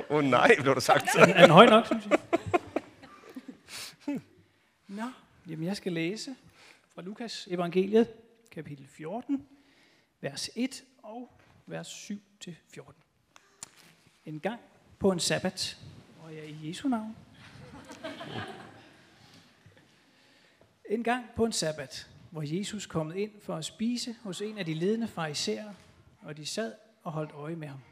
Nej, blev der sagt. Er den høj nok, synes jeg? Nå, jamen jeg skal læse fra Lukas evangeliet, kapitel 14, vers 1 og vers 7-14. En gang på en sabbat, og jeg i Jesu navn. En gang på en sabbat, hvor Jesus kom ind for at spise hos en af de ledende farisæere, og de sad og holdt øje med ham.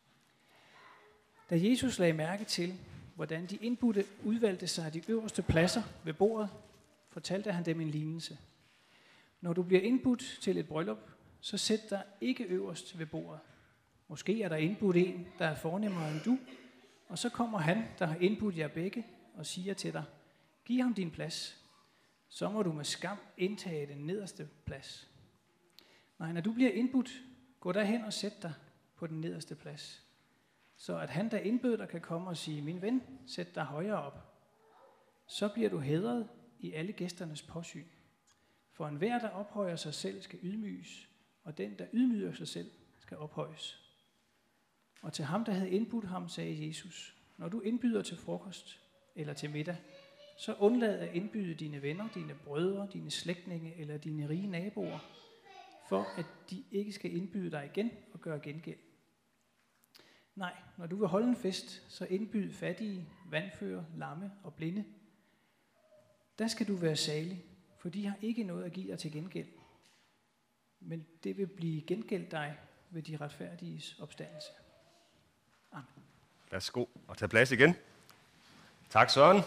Da Jesus lagde mærke til, hvordan de indbudte udvalgte sig de øverste pladser ved bordet, fortalte han dem en lignelse. Når du bliver indbudt til et bryllup, så sæt dig ikke øverst ved bordet. Måske er der indbudt en, der er fornemmere end du, og så kommer han, der har indbudt jer begge, og siger til dig, giv ham din plads. Så må du med skam indtage den nederste plads. Nej, når du bliver indbudt, gå derhen og sæt dig på den nederste plads. Så at han, der indbød dig, kan komme og sige, min ven, sæt dig højere op. Så bliver du hædret i alle gæsternes påsyn. For enhver, der ophøjer sig selv, skal ydmyges, og den, der ydmyger sig selv, skal ophøjes. Og til ham, der havde indbudt ham, sagde Jesus, når du indbyder til frokost eller til middag, så undlad at indbyde dine venner, dine brødre, dine slægtninge eller dine rige naboer, for at de ikke skal indbyde dig igen og gøre gengæld. Nej, når du vil holde en fest, så indbyd fattige, vandfører, lamme og blinde. Der skal du være salig, for de har ikke noget at give dig til gengæld. Men det vil blive gengældt dig ved de retfærdiges opstandelse. Amen. Værsgo og tag plads igen. Tak, Søren.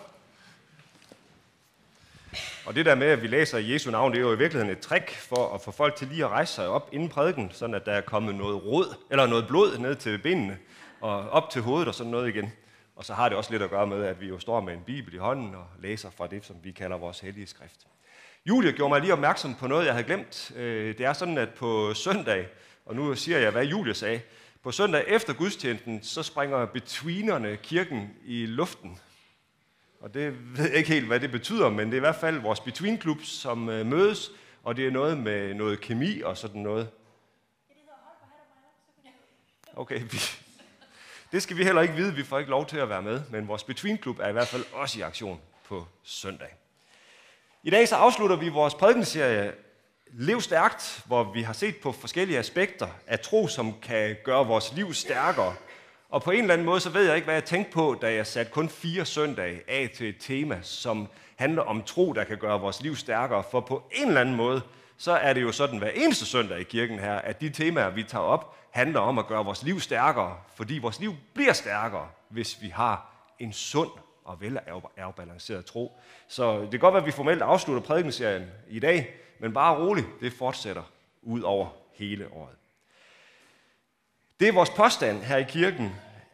Og det der med, at vi læser i Jesu navn, det er jo i virkeligheden et trick for at få folk til lige at rejse sig op inden prædiken, sådan at der er kommet noget rod, eller noget blod ned til benene, og op til hovedet og sådan noget igen. Og så har det også lidt at gøre med, at vi jo står med en bibel i hånden og læser fra det, som vi kalder vores hellige skrift. Julie gjorde mig lige opmærksom på noget, jeg havde glemt. Det er sådan, at på søndag, og nu siger jeg, hvad Julie sagde, på søndag efter gudstjenesten, så springer betweenerne kirken i luften. Og det ved jeg ikke helt, hvad det betyder, men det er i hvert fald vores Between Club, som mødes, og det er noget med noget kemi og sådan noget. Okay, det skal vi heller ikke vide, vi får ikke lov til at være med, men vores Between Club er i hvert fald også i aktion på søndag. I dag så afslutter vi vores prædikenserie Lev Stærkt, hvor vi har set på forskellige aspekter af tro, som kan gøre vores liv stærkere. Og på en eller anden måde, så ved jeg ikke, hvad jeg tænkte på, da jeg satte kun 4 søndage af til et tema, som handler om tro, der kan gøre vores liv stærkere. For på en eller anden måde, så er det jo sådan hver eneste søndag i kirken her, at de temaer, vi tager op, handler om at gøre vores liv stærkere. Fordi vores liv bliver stærkere, hvis vi har en sund og velafbalanceret tro. Så det kan godt være, at vi formelt afslutter prædikenserien i dag, men bare roligt, det fortsætter ud over hele året. Det er vores påstand her i kirken,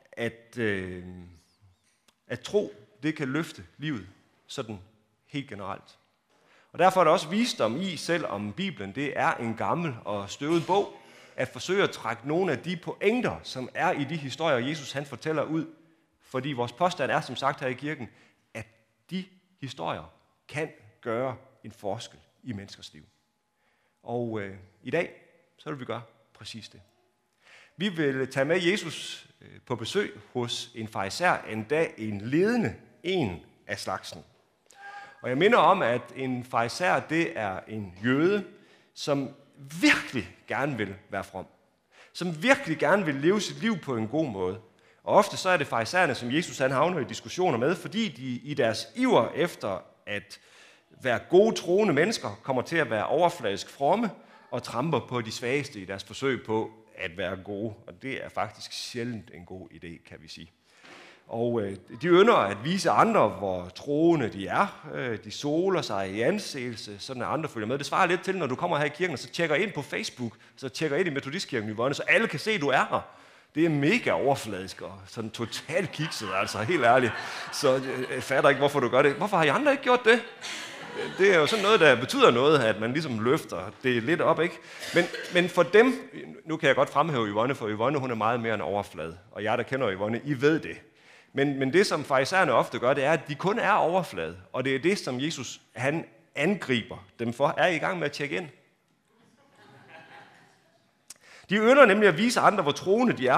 at tro, det kan løfte livet sådan helt generelt. Og derfor er der også visdom i, selvom Bibelen det er en gammel og støvet bog, at forsøge at trække nogle af de pointer, som er i de historier, Jesus han fortæller ud. Fordi vores påstand er som sagt her i kirken, at de historier kan gøre en forskel i menneskers liv. Og i dag, så vil vi gøre præcis det. Vi vil tage med Jesus på besøg hos en farisæer, endda en ledende en af slagsen. Og jeg minder om, at en farisæer, det er en jøde, som virkelig gerne vil være from. Som virkelig gerne vil leve sit liv på en god måde. Og ofte så er det farisæerne, som Jesus han havner i diskussioner med, fordi de i deres iver efter at være gode troende mennesker, kommer til at være overfladisk fromme og tramper på de svageste i deres forsøg på at være gode. Og det er faktisk sjældent en god idé, kan vi sige. Og de ynder at vise andre, hvor troende de er. De soler sig i anseelse, sådan at andre følger med. Det svarer lidt til, når du kommer her i kirken, og så tjekker ind på Facebook, så tjekker ind i Metodistkirken i Vojne, så alle kan se, at du er her. Det er mega overfladisk og sådan totalt kikset, altså helt ærligt. Så jeg fatter ikke, hvorfor du gør det. Hvorfor har I andre ikke gjort det? Det er jo sådan noget, der betyder noget, at man ligesom løfter det lidt op, ikke? Men for dem, nu kan jeg godt fremhæve Yvonne, for Yvonne hun er meget mere en overflade. Og jeg, der kender Yvonne, I ved det. Men det, som farisæerne ofte gør, det er, at de kun er overflade. Og det er det, som Jesus han angriber dem for. Er I gang med at tjekke ind? De ynder nemlig at vise andre, hvor troende de er.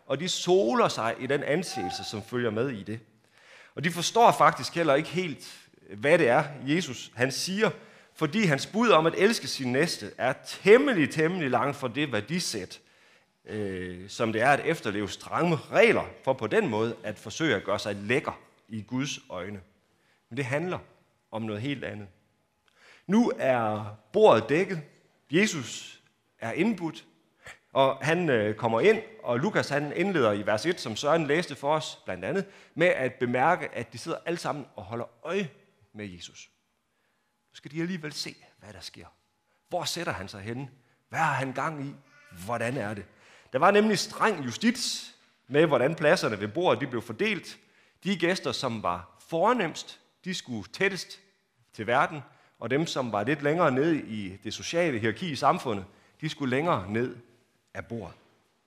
og de soler sig i den anseelse, som følger med i det. Og de forstår faktisk heller ikke helt, hvad det er, Jesus han siger, fordi hans bud om at elske sin næste er temmelig langt fra det værdisæt, som det er at efterleve stramme regler, for på den måde at forsøge at gøre sig lækker i Guds øjne. Men det handler om noget helt andet. Nu er bordet dækket, Jesus er indbudt, og han kommer ind, og Lukas han indleder i vers 1, som Søren læste for os blandt andet, med at bemærke, at de sidder alle sammen og holder øje med Jesus. Nu skal de alligevel se, hvad der sker. Hvor sætter han sig henne? Hvad har han gang i? Hvordan er det? Der var nemlig streng justits med, hvordan pladserne ved bordet de blev fordelt. De gæster, som var fornemst, de skulle tættest til verden, og dem, som var lidt længere nede i det sociale hierarki i samfundet, de skulle længere ned af bordet.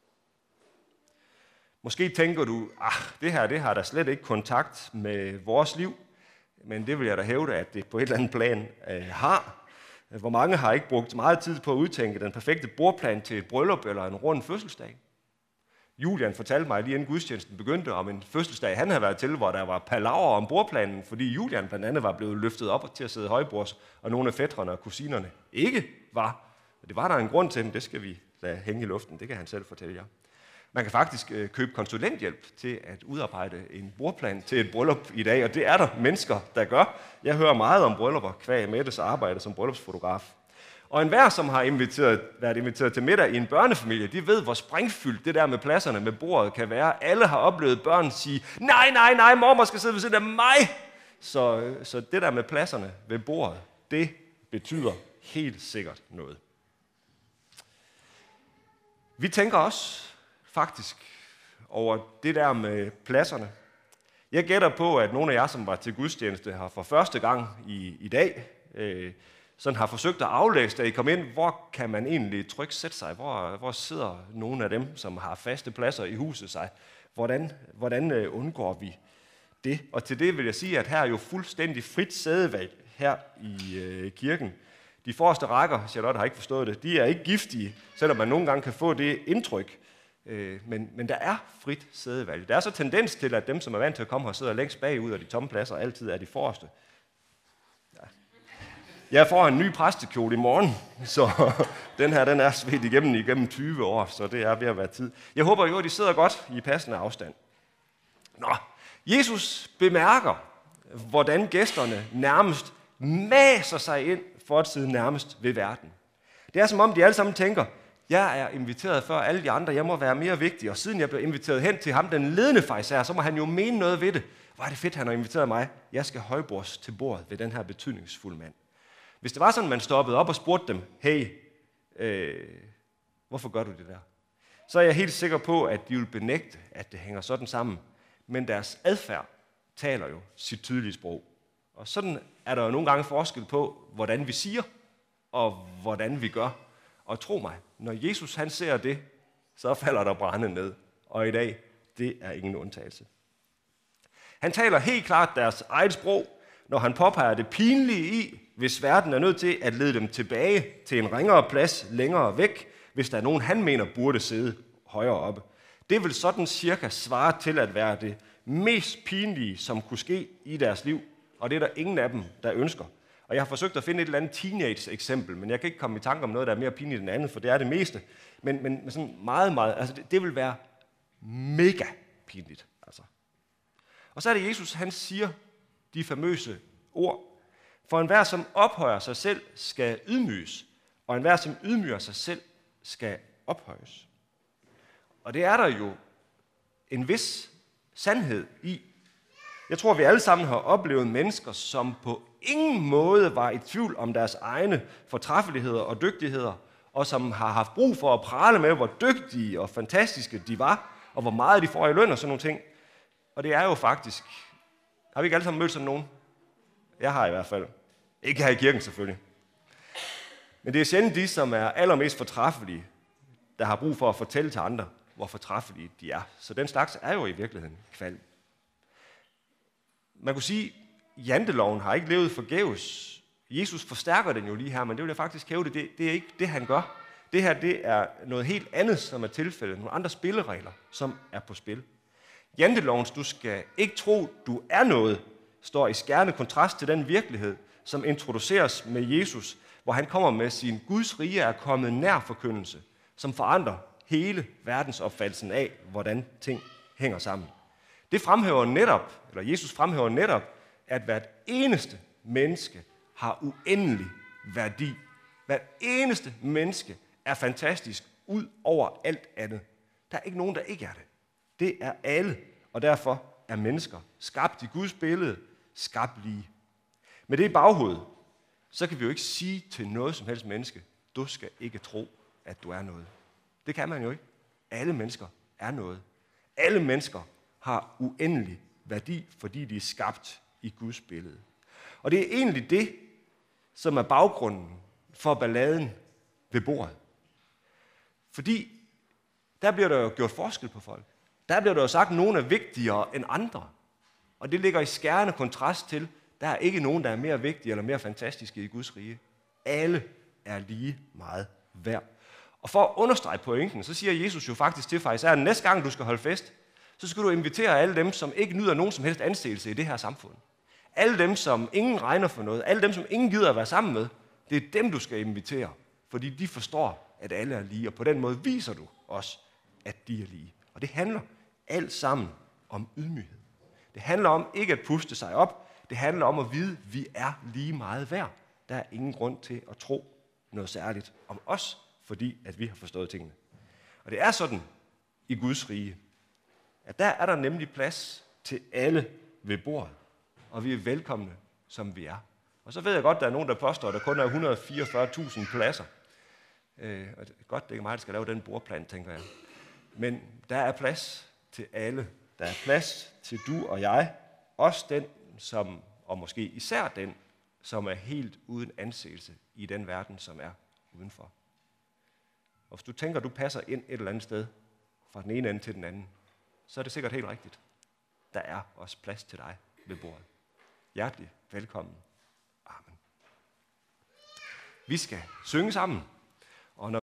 Måske tænker du, det her det har da slet ikke kontakt med vores liv, men det vil jeg da hævde, at det på et eller andet plan har. Hvor mange har ikke brugt meget tid på at udtænke den perfekte bordplan til et bryllup eller en rund fødselsdag? Julian fortalte mig lige inden gudstjenesten begyndte om en fødselsdag, han havde været til, hvor der var palaver om bordplanen, fordi Julian blandt andet var blevet løftet op til at sidde højbords, og nogle af fætrene og kusinerne ikke var. Det var der en grund til, men det skal vi lade hænge i luften, det kan han selv fortælle jer. Man kan faktisk købe konsulenthjælp til at udarbejde en bordplan til et bryllup i dag, og det er der mennesker, der gør. Jeg hører meget om bryllupper, qua Mettes arbejde som bryllupsfotograf. Og enhver, som har været inviteret til middag i en børnefamilie, de ved, hvor sprængfyldt det der med pladserne med bordet kan være. Alle har oplevet børn sige, nej, mormor skal sidde ved siden af mig. Så det der med pladserne ved bordet, det betyder helt sikkert noget. Vi tænker også faktisk over det der med pladserne. Jeg gætter på, at nogle af jer, som var til gudstjeneste, har for første gang i dag, sådan har forsøgt at aflæse, da I kom ind, hvor kan man egentlig trygt sætte sig? Hvor sidder nogle af dem, som har faste pladser i huset sig? Hvordan undgår vi det? Og til det vil jeg sige, at her er jo fuldstændig frit sædevalg her i kirken. De forreste rækker, Charlotte har ikke forstået det, de er ikke giftige, selvom man nogle gange kan få det indtryk. Men der er frit sædevalg. Der er så tendens til, at dem, som er vant til at komme her, sidder længst bagud, og de tomme pladser altid er de forreste. Ja. Jeg får en ny præstekjole i morgen, så den her den er svedt igennem 20 år, så det er ved at være tid. Jeg håber jo, at de sidder godt i passende afstand. Nå, Jesus bemærker, hvordan gæsterne nærmest maser sig ind for at sidde nærmest ved verden. Det er som om, de alle sammen tænker, jeg er inviteret før alle de andre, jeg må være mere vigtig, og siden jeg blev inviteret hen til ham, den ledende farisæer, så må han jo mene noget ved det. Hvor er det fedt, han har inviteret mig. Jeg skal højbords til bordet ved den her betydningsfulde mand. Hvis det var sådan, man stoppede op og spurgte dem, hey, hvorfor gør du det der? Så er jeg helt sikker på, at de vil benægte, at det hænger sådan sammen. Men deres adfærd taler jo sit tydelige sprog. Og sådan er der jo nogle gange forskel på, hvordan vi siger, og hvordan vi gør. Og tro mig, når Jesus han ser det, så falder der brænde ned. Og i dag, det er ingen undtagelse. Han taler helt klart deres eget sprog, når han påpeger det pinlige i, hvis verden er nødt til at lede dem tilbage til en ringere plads længere væk, hvis der er nogen, han mener burde sidde højere oppe. Det vil sådan cirka svare til at være det mest pinlige, som kunne ske i deres liv. Og det er der ingen af dem, der ønsker. Og jeg har forsøgt at finde et eller andet teenage-eksempel, men jeg kan ikke komme i tanke om noget, der er mere pinligt end andet, for det er det meste. Men sådan meget, altså det vil være mega pinligt. Altså. Og så er det Jesus, han siger de famøse ord. For enhver, som ophøjer sig selv, skal ydmyges, og enhver, som ydmyger sig selv, skal ophøjes. Og det er der jo en vis sandhed i. Jeg tror, vi alle sammen har oplevet mennesker, som på ingen måde var i tvivl om deres egne fortræffeligheder og dygtigheder, og som har haft brug for at prale med, hvor dygtige og fantastiske de var, og hvor meget de får i løn og sådan nogle ting. Og det er jo faktisk... Har vi ikke alle sammen mødt sådan nogen? Jeg har i hvert fald. Ikke her i kirken selvfølgelig. Men det er sjældent de, som er allermest fortræffelige, der har brug for at fortælle til andre, hvor fortræffelige de er. Så den slags er jo i virkeligheden kvalm. Man kunne sige, at janteloven har ikke levet forgæves. Jesus forstærker den jo lige her, men det vil jeg faktisk hævde, det er ikke det, han gør. Det her, det er noget helt andet, som er tilfældet. Nogle andre spilleregler, som er på spil. Jantelovens, du skal ikke tro, du er noget, står i skærende kontrast til den virkelighed, som introduceres med Jesus, hvor han kommer med sin Guds rige er kommet nær forkyndelse, som forandrer hele verdensopfattelsen af, hvordan ting hænger sammen. Det fremhæver netop, eller Jesus fremhæver netop, at hvert eneste menneske har uendelig værdi. Hvert eneste menneske er fantastisk ud over alt andet. Der er ikke nogen, der ikke er det. Det er alle, og derfor er mennesker skabt i Guds billede, skabt lige. Med det i baghovedet, så kan vi jo ikke sige til noget som helst menneske, du skal ikke tro, at du er noget. Det kan man jo ikke. Alle mennesker er noget. Alle mennesker har uendelig værdi, fordi de er skabt i Guds billede. Og det er egentlig det, som er baggrunden for balladen ved bordet. Fordi der bliver der jo gjort forskel på folk. Der bliver der jo sagt, at nogen er vigtigere end andre. Og det ligger i skærende kontrast til, der er ikke nogen, der er mere vigtige eller mere fantastiske i Guds rige. Alle er lige meget værd. Og for at understrege pointen, så siger Jesus jo faktisk til farisæerne, næste gang du skal holde fest, så skal du invitere alle dem, som ikke nyder nogen som helst anseelse i det her samfund. Alle dem, som ingen regner for noget, alle dem, som ingen gider at være sammen med, det er dem, du skal invitere, fordi de forstår, at alle er lige, og på den måde viser du også, at de er lige. Og det handler alt sammen om ydmyghed. Det handler om ikke at puste sig op, det handler om at vide, at vi er lige meget værd. Der er ingen grund til at tro noget særligt om os, fordi at vi har forstået tingene. Og det er sådan i Guds rige, at der er der nemlig plads til alle ved bordet, og vi er velkomne, som vi er. Og så ved jeg godt, at der er nogen, der påstår, at der kun er 144.000 pladser. Og det er godt, det er mig, der skal lave den bordplan, tænker jeg. Men der er plads til alle. Der er plads til du og jeg. Også den, som, og måske især den, som er helt uden anseelse i den verden, som er udenfor. Og hvis du tænker, du passer ind et eller andet sted, fra den ene ende til den anden, så er det sikkert helt rigtigt. Der er også plads til dig ved bordet. Hjertelig velkommen. Amen. Vi skal synge sammen.